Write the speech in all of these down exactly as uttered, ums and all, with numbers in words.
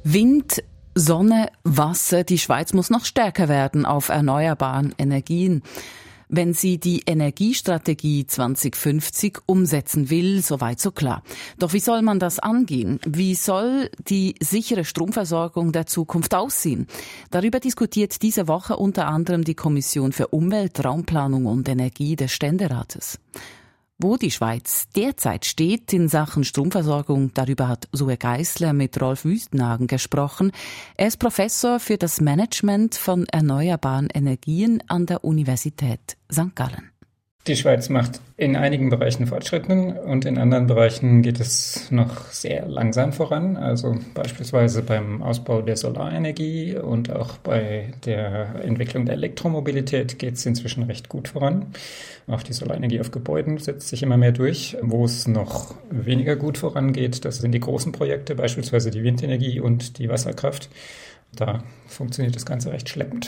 Wind, Sonne, Wasser. Die Schweiz muss noch stärker werden auf erneuerbaren Energien, wenn sie die Energiestrategie zwanzig fünfzig umsetzen will, soweit so klar. Doch wie soll man das angehen? Wie soll die sichere Stromversorgung der Zukunft aussehen? Darüber diskutiert diese Woche unter anderem die Kommission für Umwelt, Raumplanung und Energie des Ständerates. Wo die Schweiz derzeit steht in Sachen Stromversorgung, darüber hat Sue Geissler mit Rolf Wüstenhagen gesprochen. Er ist Professor für das Management von erneuerbaren Energien an der Universität Sankt Gallen. Die Schweiz macht in einigen Bereichen Fortschritte und in anderen Bereichen geht es noch sehr langsam voran. Also beispielsweise beim Ausbau der Solarenergie und auch bei der Entwicklung der Elektromobilität geht es inzwischen recht gut voran. Auch die Solarenergie auf Gebäuden setzt sich immer mehr durch. Wo es noch weniger gut vorangeht, das sind die großen Projekte, beispielsweise die Windenergie und die Wasserkraft. Da funktioniert das Ganze recht schleppend.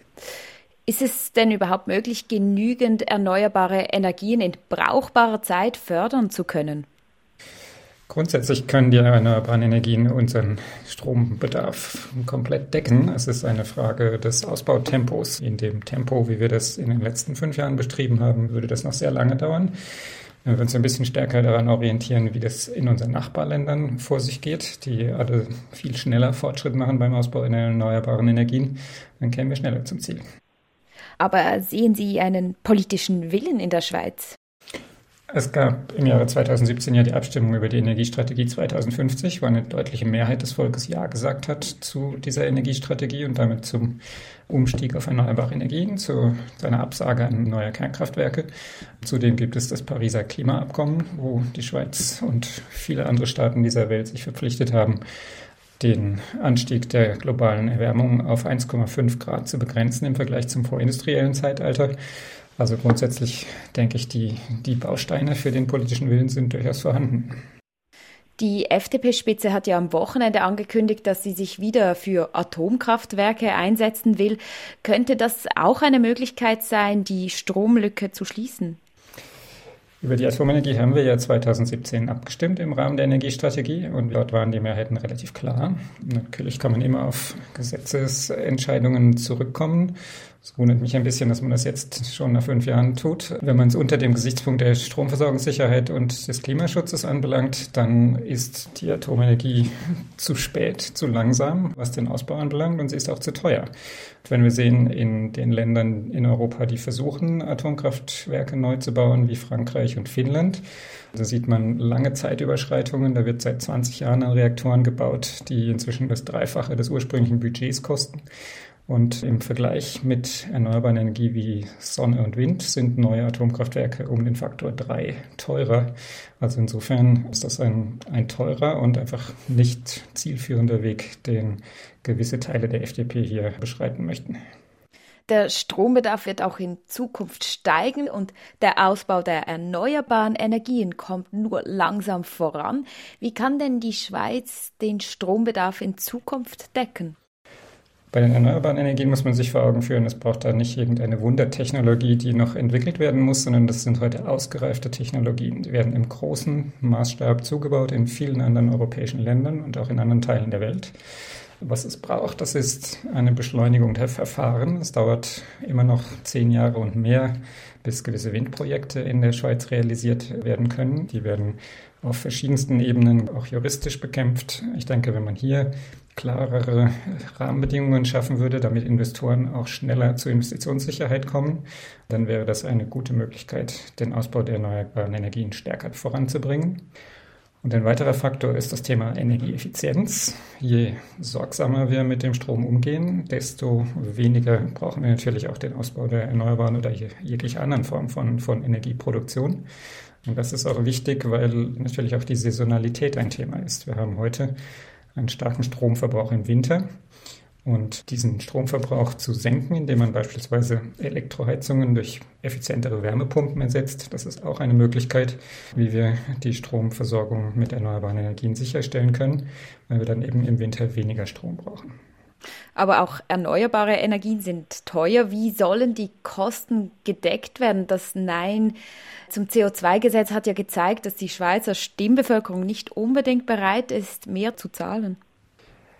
Ist es denn überhaupt möglich, genügend erneuerbare Energien in brauchbarer Zeit fördern zu können? Grundsätzlich können die erneuerbaren Energien unseren Strombedarf komplett decken. Es ist eine Frage des Ausbautempos. In dem Tempo, wie wir das in den letzten fünf Jahren betrieben haben, würde das noch sehr lange dauern. Wenn wir uns ein bisschen stärker daran orientieren, wie das in unseren Nachbarländern vor sich geht, die alle viel schneller Fortschritt machen beim Ausbau in erneuerbaren Energien, dann kämen wir schneller zum Ziel. Aber sehen Sie einen politischen Willen in der Schweiz? Es gab im Jahre zweitausendsiebzehn ja die Abstimmung über die Energiestrategie zweitausendfünfzig, wo eine deutliche Mehrheit des Volkes Ja gesagt hat zu dieser Energiestrategie und damit zum Umstieg auf erneuerbare Energien, zu seiner Absage an neue Kernkraftwerke. Zudem gibt es das Pariser Klimaabkommen, wo die Schweiz und viele andere Staaten dieser Welt sich verpflichtet haben, den Anstieg der globalen Erwärmung auf eins Komma fünf Grad zu begrenzen im Vergleich zum vorindustriellen Zeitalter. Also grundsätzlich denke ich, die, die Bausteine für den politischen Willen sind durchaus vorhanden. Die F D P-Spitze hat ja am Wochenende angekündigt, dass sie sich wieder für Atomkraftwerke einsetzen will. Könnte das auch eine Möglichkeit sein, die Stromlücke zu schließen? Über die Atomenergie haben wir ja zweitausendsiebzehn abgestimmt im Rahmen der Energiestrategie und dort waren die Mehrheiten relativ klar. Natürlich kann man immer auf Gesetzesentscheidungen zurückkommen. Es wundert mich ein bisschen, dass man das jetzt schon nach fünf Jahren tut. Wenn man es unter dem Gesichtspunkt der Stromversorgungssicherheit und des Klimaschutzes anbelangt, dann ist die Atomenergie zu spät, zu langsam, was den Ausbau anbelangt, und sie ist auch zu teuer. Wenn wir sehen, in den Ländern in Europa, die versuchen, Atomkraftwerke neu zu bauen, wie Frankreich und Finnland, da sieht man lange Zeitüberschreitungen. Da wird seit zwanzig Jahren an Reaktoren gebaut, die inzwischen das Dreifache des ursprünglichen Budgets kosten. Und im Vergleich mit erneuerbaren Energie wie Sonne und Wind sind neue Atomkraftwerke um den Faktor drei teurer. Also insofern ist das ein, ein teurer und einfach nicht zielführender Weg, den gewisse Teile der F D P hier beschreiten möchten. Der Strombedarf wird auch in Zukunft steigen und der Ausbau der erneuerbaren Energien kommt nur langsam voran. Wie kann denn die Schweiz den Strombedarf in Zukunft decken? Bei den erneuerbaren Energien muss man sich vor Augen führen, es braucht da nicht irgendeine Wundertechnologie, die noch entwickelt werden muss, sondern das sind heute ausgereifte Technologien. Die werden im großen Maßstab zugebaut in vielen anderen europäischen Ländern und auch in anderen Teilen der Welt. Was es braucht, das ist eine Beschleunigung der Verfahren. Es dauert immer noch zehn Jahre und mehr, bis gewisse Windprojekte in der Schweiz realisiert werden können. Die werden auf verschiedensten Ebenen auch juristisch bekämpft. Ich denke, wenn man hier klarere Rahmenbedingungen schaffen würde, damit Investoren auch schneller zur Investitionssicherheit kommen, dann wäre das eine gute Möglichkeit, den Ausbau der erneuerbaren Energien stärker voranzubringen. Und ein weiterer Faktor ist das Thema Energieeffizienz. Je sorgsamer wir mit dem Strom umgehen, desto weniger brauchen wir natürlich auch den Ausbau der erneuerbaren oder jeglicher anderen Form von, von Energieproduktion. Und das ist auch wichtig, weil natürlich auch die Saisonalität ein Thema ist. Wir haben heute einen starken Stromverbrauch im Winter. Und diesen Stromverbrauch zu senken, indem man beispielsweise Elektroheizungen durch effizientere Wärmepumpen ersetzt, das ist auch eine Möglichkeit, wie wir die Stromversorgung mit erneuerbaren Energien sicherstellen können, weil wir dann eben im Winter weniger Strom brauchen. Aber auch erneuerbare Energien sind teuer. Wie sollen die Kosten gedeckt werden? Das Nein zum C O zwei Gesetz hat ja gezeigt, dass die Schweizer Stimmbevölkerung nicht unbedingt bereit ist, mehr zu zahlen.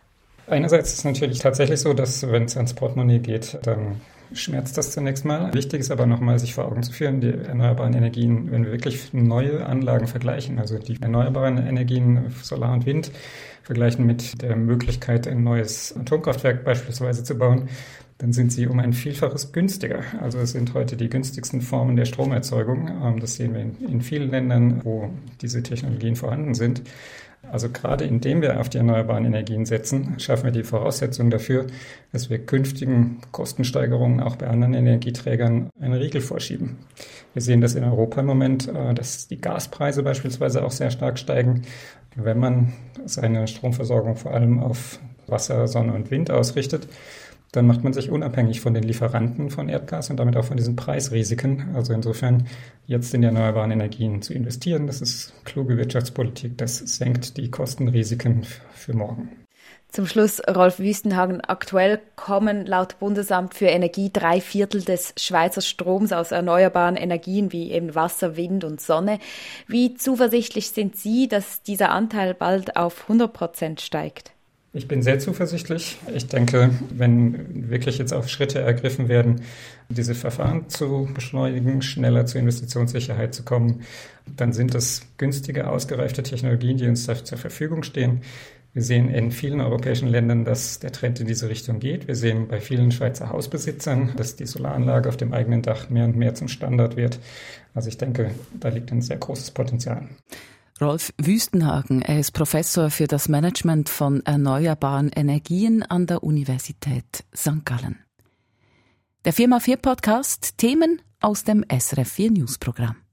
Einerseits ist es natürlich tatsächlich so, dass wenn es ans Portemonnaie geht, dann schmerzt das zunächst mal. Wichtig ist aber nochmal, sich vor Augen zu führen, die erneuerbaren Energien, wenn wir wirklich neue Anlagen vergleichen, also die erneuerbaren Energien, Solar und Wind, vergleichen mit der Möglichkeit, ein neues Atomkraftwerk beispielsweise zu bauen, dann sind sie um ein Vielfaches günstiger. Also es sind heute die günstigsten Formen der Stromerzeugung. Das sehen wir in, in vielen Ländern, wo diese Technologien vorhanden sind. Also gerade indem wir auf die erneuerbaren Energien setzen, schaffen wir die Voraussetzung dafür, dass wir künftigen Kostensteigerungen auch bei anderen Energieträgern einen Riegel vorschieben. Wir sehen das in Europa im Moment, dass die Gaspreise beispielsweise auch sehr stark steigen. Wenn man seine Stromversorgung vor allem auf Wasser, Sonne und Wind ausrichtet, dann macht man sich unabhängig von den Lieferanten von Erdgas und damit auch von diesen Preisrisiken. Also insofern jetzt in die erneuerbaren Energien zu investieren, das ist kluge Wirtschaftspolitik, das senkt die Kostenrisiken für morgen. Zum Schluss, Rolf Wüstenhagen, aktuell kommen laut Bundesamt für Energie drei Viertel des Schweizer Stroms aus erneuerbaren Energien wie eben Wasser, Wind und Sonne. Wie zuversichtlich sind Sie, dass dieser Anteil bald auf hundert Prozent steigt? Ich bin sehr zuversichtlich. Ich denke, wenn wirklich jetzt auch Schritte ergriffen werden, diese Verfahren zu beschleunigen, schneller zur Investitionssicherheit zu kommen, dann sind das günstige, ausgereifte Technologien, die uns zur Verfügung stehen. Wir sehen in vielen europäischen Ländern, dass der Trend in diese Richtung geht. Wir sehen bei vielen Schweizer Hausbesitzern, dass die Solaranlage auf dem eigenen Dach mehr und mehr zum Standard wird. Also ich denke, da liegt ein sehr großes Potenzial. Rolf Wüstenhagen, er ist Professor für das Management von erneuerbaren Energien an der Universität Sankt Gallen. Der vier mal vier Podcast, Themen aus dem S R F vier News Programm.